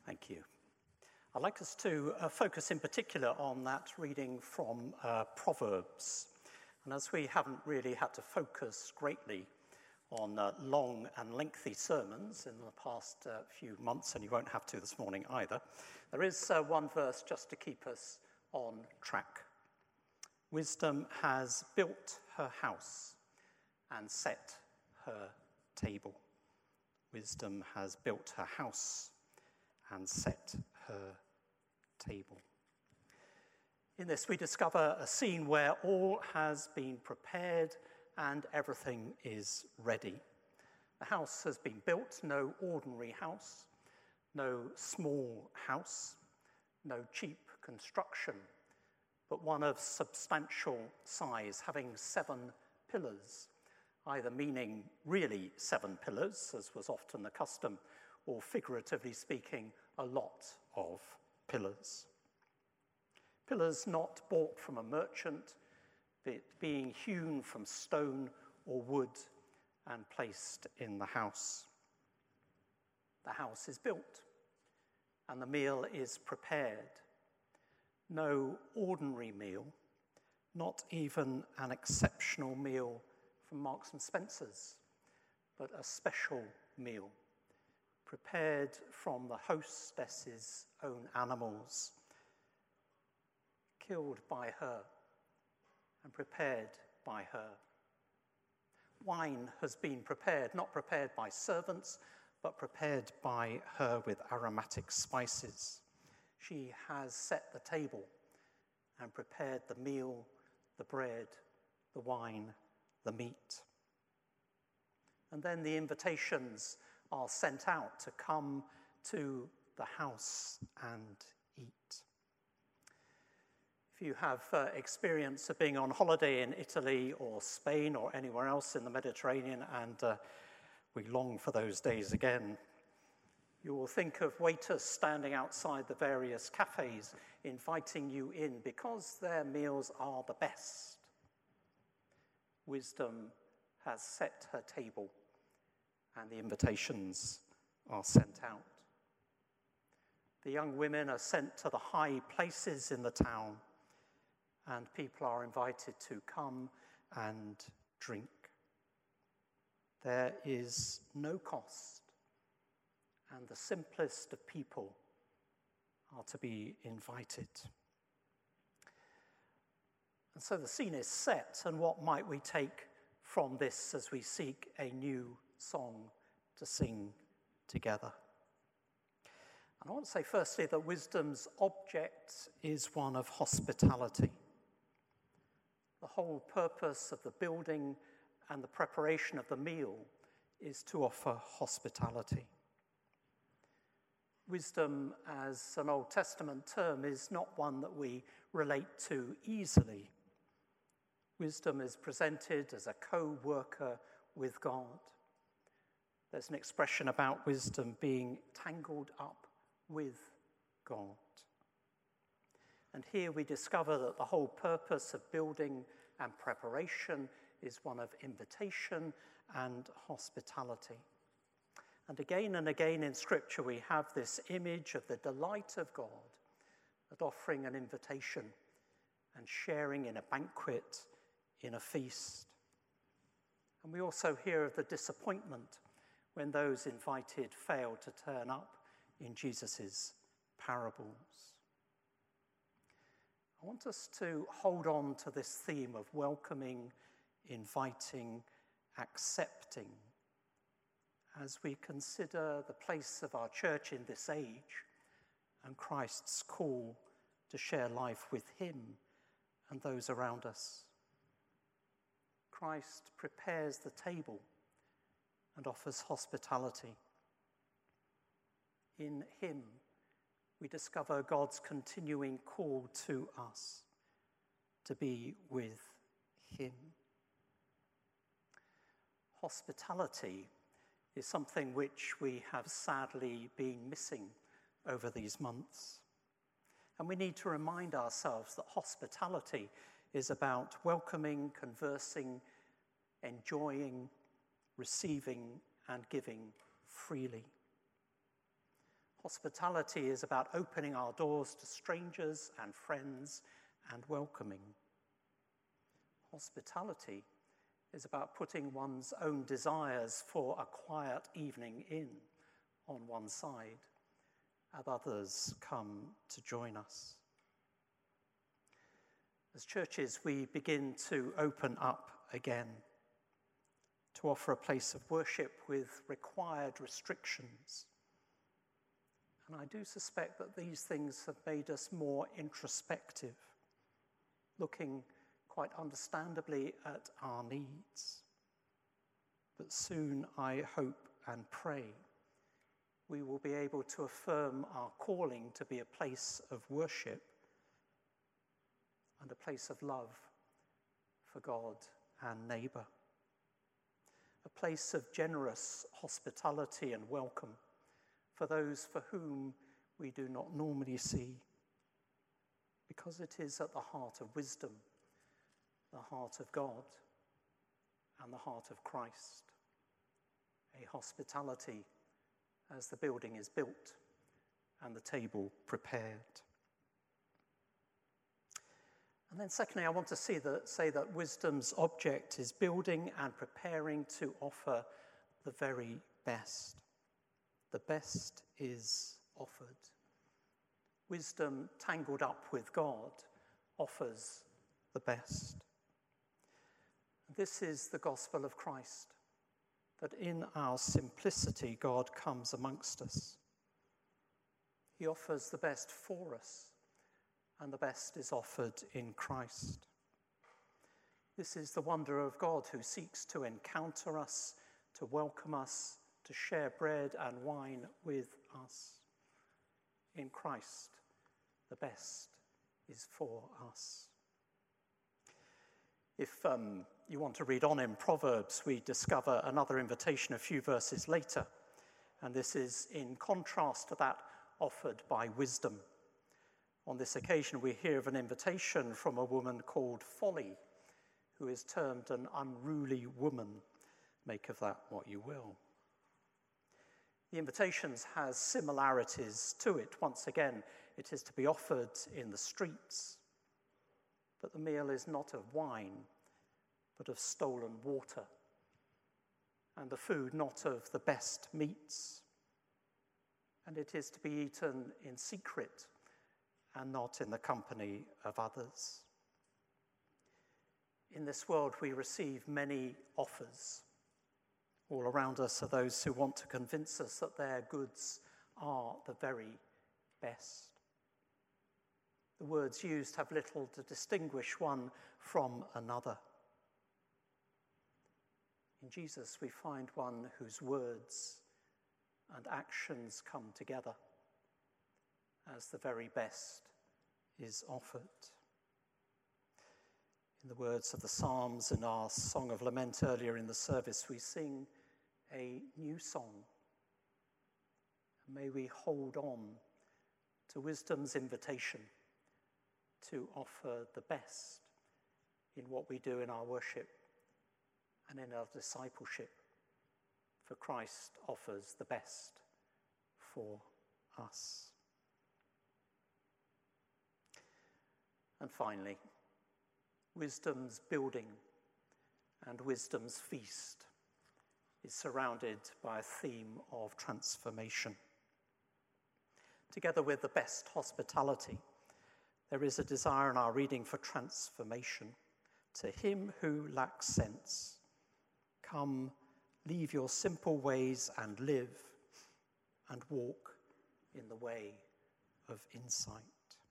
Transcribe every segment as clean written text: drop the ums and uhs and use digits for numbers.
Thank you. I'd like us to focus in particular on that reading from Proverbs. And as we haven't really had to focus greatly on long and lengthy sermons in the past few months, and you won't have to this morning either, there is one verse just to keep us on track. Wisdom has built her house and set her table. Wisdom has built her house and set her table. In this, we discover a scene where all has been prepared and everything is ready. The house has been built, no ordinary house, no small house, no cheap construction, but one of substantial size, having 7 pillars, either meaning really 7 pillars, as was often the custom, or figuratively speaking, a lot of pillars. Pillars not bought from a merchant, but being hewn from stone or wood and placed in the house. The house is built and the meal is prepared. No ordinary meal, not even an exceptional meal from Marks and Spencer's, but a special meal prepared from the hostess's own animals, killed by her and prepared by her. Wine has been prepared, not prepared by servants, but prepared by her with aromatic spices. She has set the table and prepared the meal, the bread, the wine, the meat. And then the invitations are sent out to come to the house and eat. If you have experience of being on holiday in Italy or Spain or anywhere else in the Mediterranean, and we long for those days again, you will think of waiters standing outside the various cafes inviting you in because their meals are the best. Wisdom has set her table and the invitations are sent out. The young women are sent to the high places in the town, and people are invited to come and drink. There is no cost, and the simplest of people are to be invited. And so the scene is set, and what might we take from this as we seek a new song to sing together? And I want to say firstly that wisdom's object is one of hospitality. The whole purpose of the building and the preparation of the meal is to offer hospitality. Wisdom, as an Old Testament term, is not one that we relate to easily. Wisdom is presented as a co-worker with God. There's an expression about wisdom being tangled up with God. And here we discover that the whole purpose of building and preparation is one of invitation and hospitality. And again in Scripture we have this image of the delight of God at offering an invitation and sharing in a banquet, in a feast. And we also hear of the disappointment when those invited fail to turn up in Jesus' parables. I want us to hold on to this theme of welcoming, inviting, accepting as we consider the place of our church in this age and Christ's call to share life with him and those around us. Christ prepares the table and offers hospitality. In him, we discover God's continuing call to us to be with him. Hospitality is something which we have sadly been missing over these months. And we need to remind ourselves that hospitality is about welcoming, conversing, enjoying, receiving, and giving freely. Hospitality is about opening our doors to strangers and friends and welcoming. Hospitality is about putting one's own desires for a quiet evening in on one side, and others come to join us. As churches, we begin to open up again, to offer a place of worship with required restrictions. And I do suspect that these things have made us more introspective, looking quite understandably at our needs. But soon, I hope and pray, we will be able to affirm our calling to be a place of worship and a place of love for God and neighbour. A place of generous hospitality and welcome for those for whom we do not normally see, because it is at the heart of wisdom, the heart of God, and the heart of Christ. A hospitality as the building is built and the table prepared. And then secondly, I want to say that wisdom's object is building and preparing to offer the very best. The best is offered. Wisdom tangled up with God offers the best. This is the gospel of Christ, that in our simplicity God comes amongst us. He offers the best for us, and the best is offered in Christ. This is the wonder of God, who seeks to encounter us, to welcome us, to share bread and wine with us. In Christ, the best is for us. If you want to read on in Proverbs, we discover another invitation a few verses later, and this is in contrast to that offered by wisdom. On this occasion, we hear of an invitation from a woman called Folly, who is termed an unruly woman. Make of that what you will. The invitation has similarities to it. Once again, it is to be offered in the streets, but the meal is not of wine, but of stolen water, and the food not of the best meats. And it is to be eaten in secret and not in the company of others. In this world, we receive many offers. All around us are those who want to convince us that their goods are the very best. The words used have little to distinguish one from another. In Jesus, we find one whose words and actions come together as the very best is offered. In the words of the Psalms in our Song of Lament earlier in the service, we sing a new song. May we hold on to wisdom's invitation to offer the best in what we do in our worship and in our discipleship, for Christ offers the best for us. And finally, wisdom's building and wisdom's feast is surrounded by a theme of transformation. Together with the best hospitality, there is a desire in our reading for transformation. To him who lacks sense, come, leave your simple ways and live, and walk in the way of insight.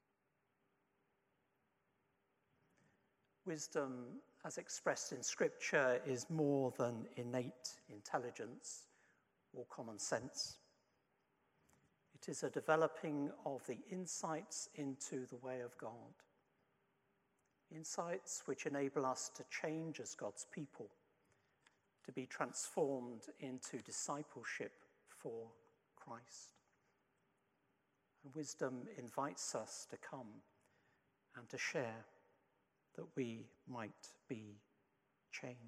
Wisdom, as expressed in Scripture, is more than innate intelligence or common sense. It is a developing of the insights into the way of God. Insights which enable us to change as God's people, to be transformed into discipleship for Christ. And wisdom invites us to come and to share, that we might be changed.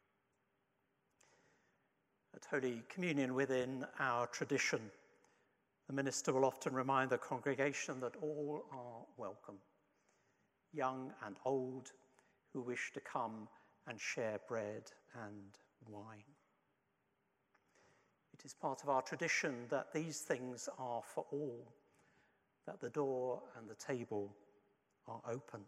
At Holy Communion, within our tradition, The minister will often remind the congregation that all are welcome, young and old, who wish to come and share bread and wine. It is part of our tradition that these things are for all, that the door and the table are open.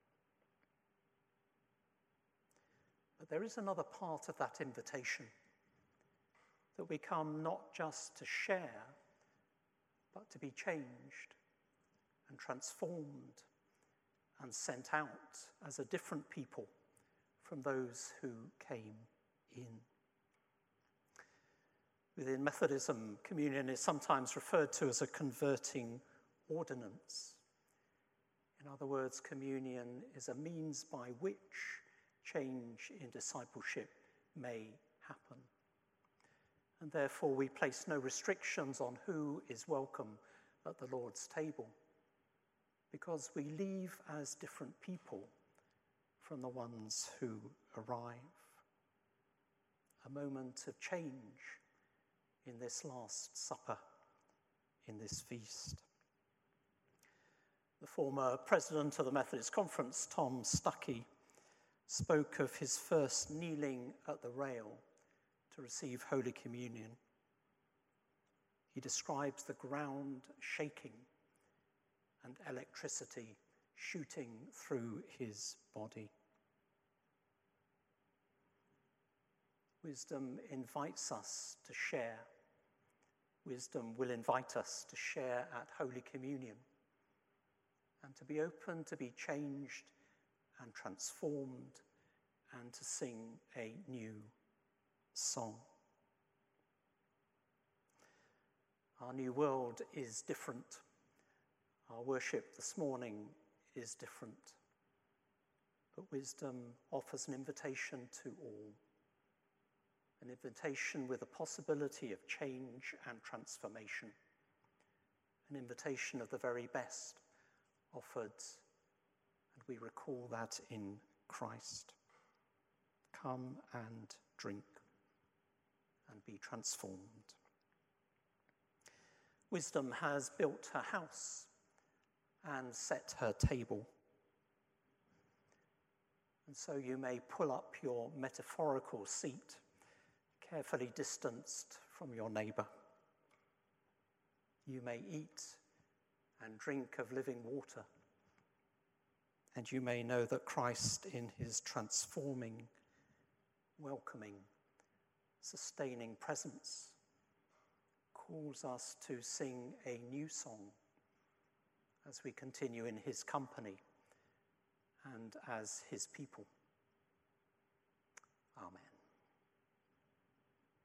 But there is another part of that invitation, that we come not just to share, but to be changed and transformed and sent out as a different people from those who came in. Within Methodism, communion is sometimes referred to as a converting ordinance. In other words, communion is a means by which change in discipleship may happen. And therefore, we place no restrictions on who is welcome at the Lord's table, because we leave as different people from the ones who arrive. A moment of change in this Last Supper, in this feast. The former president of the Methodist Conference, Tom Stuckey, spoke of his first kneeling at the rail to receive Holy Communion. He describes the ground shaking and electricity shooting through his body. Wisdom invites us to share. Wisdom will invite us to share at Holy Communion and to be open to be changed and transformed and to sing a new song. Our new world is different. Our worship this morning is different. But wisdom offers an invitation to all. An invitation with a possibility of change and transformation. An invitation of the very best offered, and we recall that in Christ. Come and drink and be transformed. Wisdom has built her house and set her table. And so you may pull up your metaphorical seat, carefully distanced from your neighbour. You may eat and drink of living water, and you may know that Christ, in his transforming, welcoming, sustaining presence, calls us to sing a new song as we continue in his company and as his people. Amen.